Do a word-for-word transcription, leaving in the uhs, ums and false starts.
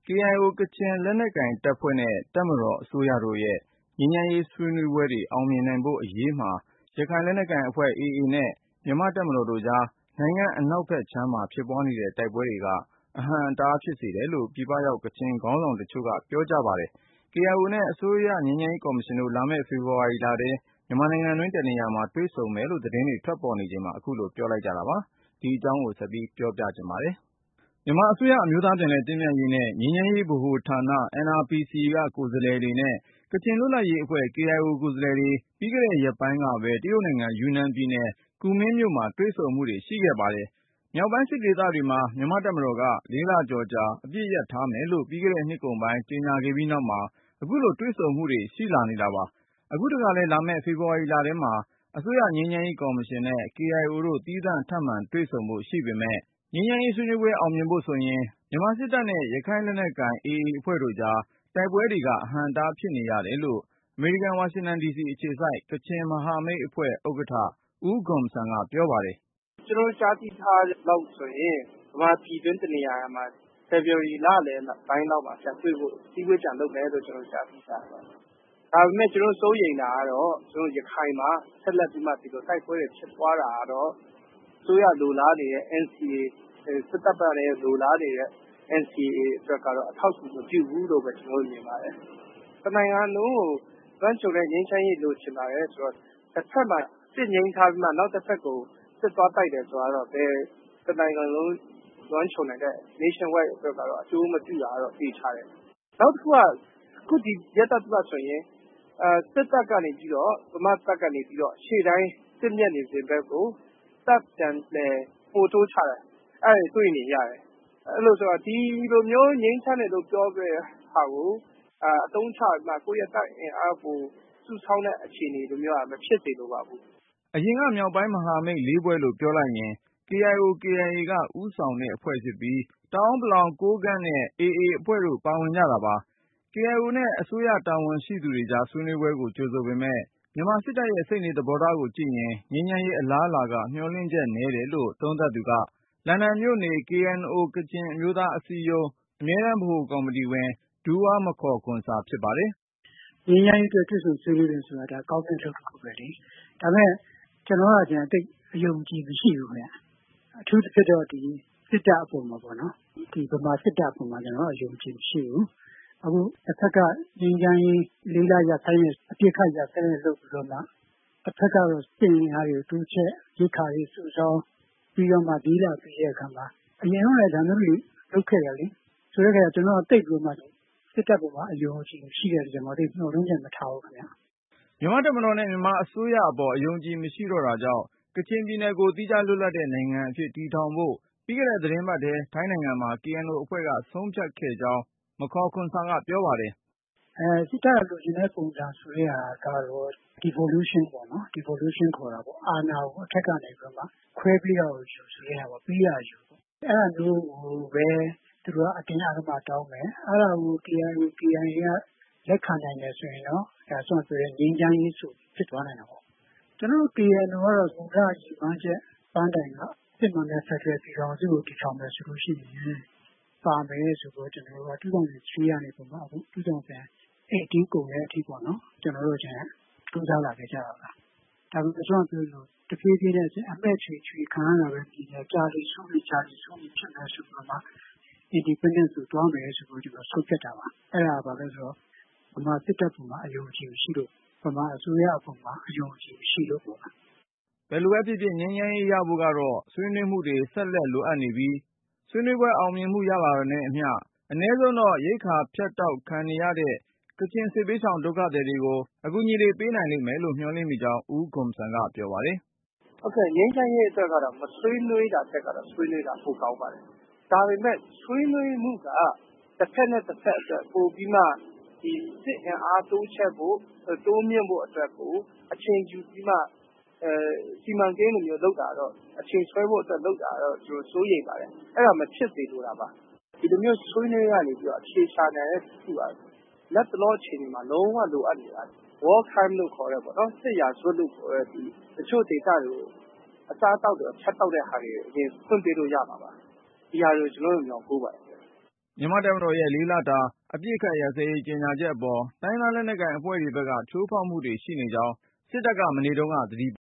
K I O ကချင်လက်နက်ကိုင်တပ်ဖွဲ့နဲ့တပ်မတော်အစိုးရတို့ရဲ့ငြိမ်းချမ်းရေးဆွေးနွေးပွဲတွေအောင်မြင်နိုင်ဖို့အရေးမှာ ရခိုင်လက်နက်ကိုင်အဖွဲ့ A A နဲ့ မြန်မာ့တပ်မတော်တို့ကြား နိုင်ငံအနောက်ဘက်ခြမ်းမှာဖြစ်ပွားနေတဲ့တိုက်ပွဲတွေက အဟန့်အတားဖြစ်စေတယ်လို့ ပြည်ပရောက် ကချင်ခေါင်းဆောင်တချို့က ပြောကြားပါတယ်။ K I O နဲ့ အစိုးရငြိမ်းချမ်းရေးကော်မရှင်တို့ လာမယ့်ဖေဖေါ်ဝါရီလထဲ မြန်မာနိုင်ငံတွင်းတနေရာမှာ တွေ့ဆုံမယ်လို့ သတင်းတွေထွက်ပေါ်နေချိန်မှာ အခုလိုပြောလိုက်ကြတာပါ။ ဒီအကြောင်းကို ဆက်ပြီးပြောပြချင်ပါတယ်။ မြန်မာအစိုးရ အမျိုးသားပြန်လည်သင့်မြတ်ရေးနဲ့ ငြိမ်းချမ်းရေးဗဟိုဌာန N R P C ကကိုယ်စားလှယ်တွေနဲ့ ကချင်လွတ်လပ်ရေးအဖွဲ့ K I O ကိုယ်စားလှယ်တွေ ပြီးခဲ့တဲ့ရက်ပိုင်းကပဲ တရုတ်နိုင်ငံ ယူနန်ပြည်နယ် ကူမင်းမြို့မှာ တွေ့ဆုံမှုတွေရှိခဲ့ပါတယ်။ မြောက်ပိုင်းစစ်ဒေသတွေမှာ မြန်မာ့တပ်မတော်က လေးလကျော်ကြာ အပစ်ရပ်ထားမယ်လို့ ပြီးခဲ့တဲ့နှစ်ကုန်ပိုင်း ကြေညာခဲ့ပြီးနောက်မှာ အခုလိုတွေ့ဆုံမှုတွေ ရှိလာနေတာပါ။ အခုတခါလည်း လာမယ့် ဖေဖေါ်ဝါရီလထဲမှာ အစိုးရငြိမ်းချမ်းရေးကော်မရှင်နဲ့ K I O တို့ သီးသန့်ထပ်မံတွေ့ဆုံဖို့ရှိပေမယ့် ငြိမ်းချမ်းရေးဆွေးနွေးပွဲအောင်မြင်ဖို့ဆိုရင် မြန်မာစစ်တပ်နဲ့ ရခိုင့်လက်နက်ကိုင် A A အဖွဲ့တို့ကြား တိုက်ပွဲတွေက အဟန့်အတားဖြစ်နေရတယ်လို့ အမေရိကန် ဝါရှင်တန်ဒီစီအခြေစိုက် ကချင်မဟာမိတ်အဖွဲ့ ဥက္ကဌ ဦးဂွန်ဆမ်က ပြောပါတယ်။ “ကျနော်တို့ကြားသိထားသလောက်ဆိုရင် ဗမာပြည်တွင်းတနေရာမှာ ဖေဖေါ်ဝါရီလလယ်ပိုင်းလောက်မှာပြန်တွေ့ဖို့ အစည်းအဝေးပြန်လုပ်မယ်လို့ ကျနော်တို့ကြားသိထားတယ်။ ဒါပေမယ့် ကျနော်တို့စိုးရိမ်တာကတော့ ကျနော်တို့ရခိုင်မှာဆက်လက်ပြီးမှ ဒီလိုတိုက်ပွဲတွေဖြစ်ပွားတာကတော့ အစိုးရလိုလားနေတဲ့ N C A စစ်တပ်ကလည်းလိုလားနေတဲ့ N C A အတွက်ကတော့ အထောက်အကူမပြုဘူးလို့ပဲ ကျနော်တို့မြင်ပါတယ်။ တနိုင်ငံလုံးကိုလွှမ်းခြုံတဲ့ငြိမ်းချမ်းရေးလိုချင်ပါတယ်ဆိုတော့ တဖက်မှာစစ်ငြိမ်းထားပြီးမှ နောက်တဖက်ကိုစစ်သွားတိုက်တယ်ဆိုတာကတော့ ဘယ်တနိုင်ငံလုံးလွှမ်းခြုံနိုင်တဲ့ Nation wide အတွက်ကတော့ အကျိုးမပြုတာကတော့သေချာတယ်။ နောက်တခုက အခုဒီရက်သတ္တပတ်ဆိုရင် စစ်တပ်ကနေပြီးတော့ ဗမာ့တပ်ကနေပြီးတော့ ရှေ့တိုင်းစစ်မျက်နှာပြင်ဘက်ကို တပ်ပြန်လည်ပို့တိုးချတယ်။ အဲဒါတွေတွေ့နေရတယ်။ အဲလိုဆိုတော့ ဒီလိုမျိုးငြိမ်းချမ်းတယ်လို့ပြောတဲ့ဟာကို အသုံးချပြီးမှ ကိုယ့်ရဲ့တပ်အင်အားကိုစုဆောင်းတဲ့အခြေအနေမျိုးက မဖြစ်စေလိုပါဘူး။ ” အရင်က မြောက်ပိုင်းမဟာမိတ် လေးဖွဲ့လို့ပြောလိုက်ရင် K I O K I A က ဦးဆောင်တဲ့အဖွဲ့ဖြစ်ပြီး တအာင်းပလောင် ကိုးကန့်နဲ့ A A အဖွဲ့တို့ပါဝင်ကြတာပါ။ K I O နဲ့ အစိုးရတာဝန်ရှိသူတွေကြား ဆွေးနွေးပွဲကို ကြိုဆိုပေမယ့် မြန်မာစစ်တပ်ရဲ့စိတ်နေသဘောထားကိုကြည့်ရင် ငြိမ်းချမ်းရေးအလားအလာက မျှော်လင့်ချက်နည်းတယ်လို့ သုံးသပ်သူက လန်ဒန်မြို့နေ K N O ကချင်အမျိုးသားအစည်းအရုံး အမြဲတမ်းဗဟိုကော်မတီဝင် ဒူးဝါးမခေါ်ခွန်ဆာ ဖြစ်ပါတယ်။ “ငြိမ်းချမ်းရေးအတွက်တွေ့ဆုံဆွေးနွေးတယ်ဆိုတာ ဒါကောင်းတဲ့အလုပ်တခုပဲလေ။ ဒါပေမယ့် ကျနော်က သိပ်အယုံအကြည်မရှိဘူးခင်ဗျ။ အထူးသဖြင့်တော့ ဒီစစ်တပ်အပေါ်မှာပေါ့နော်။ ဒီဗမာစစ်တပ်အပေါ်မှာ ကျနော်ကအယုံအကြည်မရှိဘူး။ အခုတဖက်ကငြိမ်းချမ်းရေး လေးလရပ်ဆိုင်းတယ် အပစ်အခတ်ရပ်ဆိုင်းတယ်လုပ်ပြီးတော့မှ တဖက်ကတော့စစ်အင်အားတွေတိုးချဲ့ ရိက္ခာတွေစုဆောင်းပြီးတော့မှ လေးလပြီးတဲ့အခါမှာ အရင်တုန်းကလည်းဒါမျိုးတွေလုပ်ခဲ့တယ်လေ။ ဆိုတဲ့အခါကျတော့ ကျနော်ကသိပ်ပြီးတော့မှ စစ်တပ်ပေါ်မှာအယုံအကြည်မရှိတဲ့အတွက်ကြောင့်မို့ သိပ်မျှော်လင့်ချက်မထားဘူးခင်ဗျ။ ” မြန်မာ့တပ်မတော်နဲ့ မြန်မာအစိုးရအပေါ် အယုံအကြည်မရှိတော့တာကြောင့် ကချင်ပြည်နယ်ကို သီးခြားလွတ်လပ်တဲ့နိုင်ငံအဖြစ်တည်ထောင်ဖို့ ပြီးခဲ့တဲ့သီတင်းပတ်ထဲ ထိုင်းနိုင်ငံမှာ K N O အဖွဲ့က ဆုံးဖြတ်ခဲ့ကြောင်း မခေါ်ခွန်ဆာကပြောပါတယ်။ “စစ်တပ်ကလိုချင်တဲ့ပုံစံဆိုတဲ့ဟာကတော့ devolution ပေါ့နော်။ devolution ခေါ်တာပေါ့။ အာဏာကိုအထက်ကနေပြီးတော့မှ ခွဲပေးရယူဆိုတဲ့ဟာပေါ့။ ပေးရယူပေါ့။ အဲဒါမျိုးကိုပဲ သူတို့ကအတင်းအဓမ္မတောင်းမယ်။ အဲဒါကို K I O K I A ကလက်ခံနိုင်တယ်ဆိုရင်တော့ ဒါစောနပြောတဲ့ငြိမ်းချမ်းရေးဆိုဖြစ်သွားနိုင်တာပေါ့။ ကျနော်တို့ K N O ကတော့ မူလရည်မှန်းချက်ပန်းတိုင်က စစ်မှန်တဲ့ဖက်ဒရယ်ပြည်ထောင်စုကိုတည်ထောင်မယ်ဆိုလို့ရှိရင် ပါမယ်ဆိုပြီးတော့ ကျနော်တို့က ၂၀၀၃ ကနေပြီးမှ အခု၂၀၁၈ ကုန်တဲ့အထိပေါ့နော်။ ကျနော်တို့ကြိုးစားလာခဲ့ကြတာပါ။ ဒါပေမယ့် စောနပြောသလို တဖြည်းဖြည်းနဲ့အမှည့်ကြွေကြွေခံရတာပဲရှိတယ်။ ကြာလေဆိုးလေ ကြာလေဆိုးလေဖြစ်မယ်ဆိုပြီးတော့မှ Independence ကိုသွားမယ်ဆိုပြီးတော့ ကျနော်ဆုံးဖြတ်တာပါ။ အဲဒါဘာလဲဆိုတော့ ဗမာစစ်တပ်ပေါ်မှာအယုံအကြည်မရှိလို့ ဗမာအစိုးရအပေါ်မှာအယုံအကြည်မရှိလို့ပေါ့။ ” ဘယ်လိုပဲဖြစ်ဖြစ် ငြိမ်းချမ်းရေးရဖို့ကတော့ ဆွေးနွေးမှုတွေဆက်လက်လိုအပ်နေပြီး ဆွေးနွေးပွဲအောင်မြင်မှုရလာတာနဲ့အမျှ အနည်းဆုံးတော့ ရိက္ခာဖြတ်တောက်ခံနေရတဲ့ ကချင်စစ်ဘေးရှောင်ဒုက္ခသည်တွေကို အကူအညီတွေပေးနိုင်လိမ့်မယ်လို့ မျှော်လင့်မိကြောင်း ဦးဂွန်ဆမ်ကပြောပါတယ်။ “ဟုတ်ကဲ့ ငြိမ်းချမ်းရေးအတွက်ကတော့ မဆွေးနွေးတာထက်ကတော့ ဆွေးနွေးတာပိုကောင်းပါတယ်။ ဒါပေမယ့် ဆွေးနွေးမှုက တဖက်နဲ့တဖက်အတွက်ပိုပြီးမှ ဒီစစ်အင်အားတိုးချဲ့ဖို့ တိုးမြှင့်ဖို့အတွက်ကို အချိန်ယူပြီးမှ စီမံကိန်းလိုမျိုးလုပ်တာတော့ အချိန်ဆွဲဖို့အတွက်လုပ်တာတော့ ကျနော်စိုးရိမ်ပါတယ်။ အဲဒါမဖြစ်စေလိုတာပါ။ ဒီလိုမျိုးဆွေးနွေးကနေပြီးတော့ အဖြေရှာနိုင်တဲ့တခုက လက်တလောအခြေအနေမှာ လုံးဝလိုအပ်နေတာ။ War Crime လို့ခေါ်တဲ့ပေါ့နော် စစ်ရာဇဝတ်လို့ခေါ်တဲ့ တချို့ဒေသတွေကို အစားအသောက်တွေဖြတ်တောက်တဲ့ဟာတွေ အရင်ဖွင့်ပေးလို့ရမှာပါ။ ဒီဟာတွေကို ကျနော်တို့မျှော်ကိုးပါတယ်။မြန်မာ့တပ်မတော်ရဲ့ လေးလတာ အပစ်အခတ်ရပ်စဲရေးကြေညာချက်အပေါ် တိုင်းရင်းသားလက်နက်ကိုင်အဖွဲ့တွေဘက်က ချိုးဖောက်မှုတွေရှိနေကြောင်း စစ်တပ်က မနေ့တုန်းက သတိ